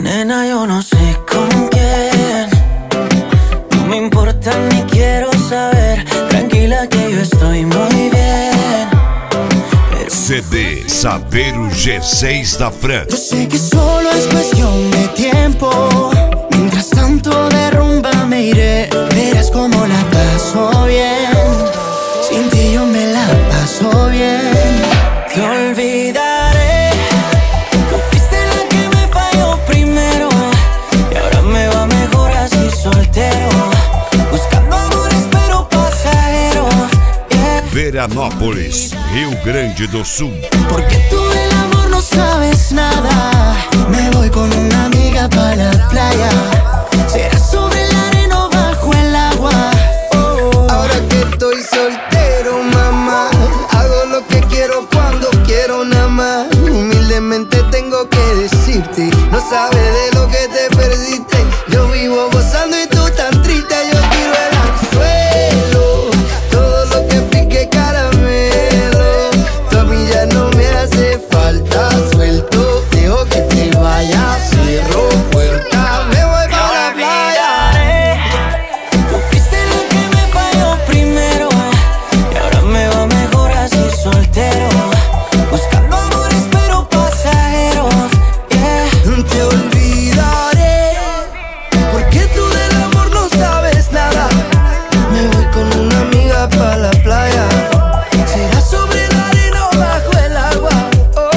Nena, yo no sé con quién, no me importa ni quiero saber. Tranquila que yo estoy muy bien. CD Saber o G6 da Fran. Yo sé que solo es cuestión de tiempo. Mientras tanto de rumba me iré. Verás cómo la paso bien. Sin ti yo me la paso bien. Te olvidaré. Tú fuiste la que me falló primero. Y ahora me va mejor así soltero. Buscando amores pero pasajeros. Yeah. Veranópolis, Rio Grande do Sul. Porque tú del amor no sabes nada. Me voy con una amiga para la playa. Será sobre la arena o bajo el agua. Ahora que estoy soltero, mamá, hago lo que quiero cuando quiero nada más. Humildemente tengo que decirte, no sabes de lo que te perdiste. Yo vivo gozando y tú tan triste. Yo tiro el anzuelo, todo lo que pique caramelo. Tu a mí ya no me hace falta, suelto. Dejo que te vayas, cierro puerta, me voy para la playa. Tú fuiste la que me falló primero. Y ahora me va mejor así soltero. Buscando amores pero pasajeros. Yeah. Te olvidaré, porque tú del amor no sabes nada. Me voy con una amiga pa' la playa. Será sobre la arena o bajo el agua.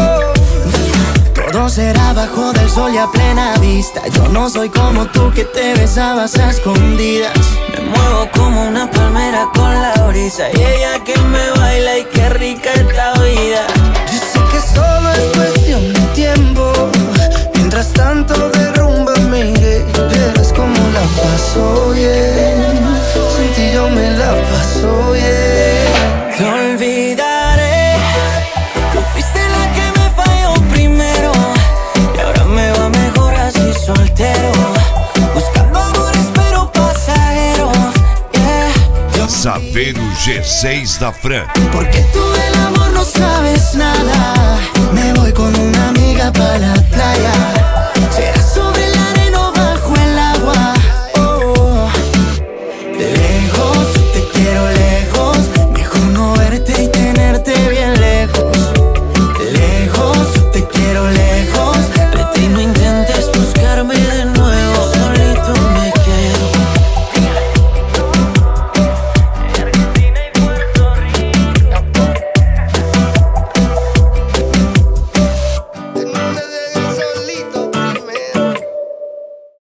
Todo será bajo del sol y a plena vista. Yo no soy como tú que te besabas a escondidas. Me muevo como una palmera con la brisa. Y ella que me baila y qué rica esta vida. Yo sé que solo es cuestión de tiempo. Mientras tanto de rumba me iré. Verás cómo la paso bien. Sin ti yo me la paso bien. Te olvidaré. Tú fuiste la que me falló primero. Y ahora me va mejor así soltero. Buscando amores pero pasajeros. Yeah. Saber o G6 da Fran. Porque tú del amor no sabes nada. Me voy con una amiga para la playa.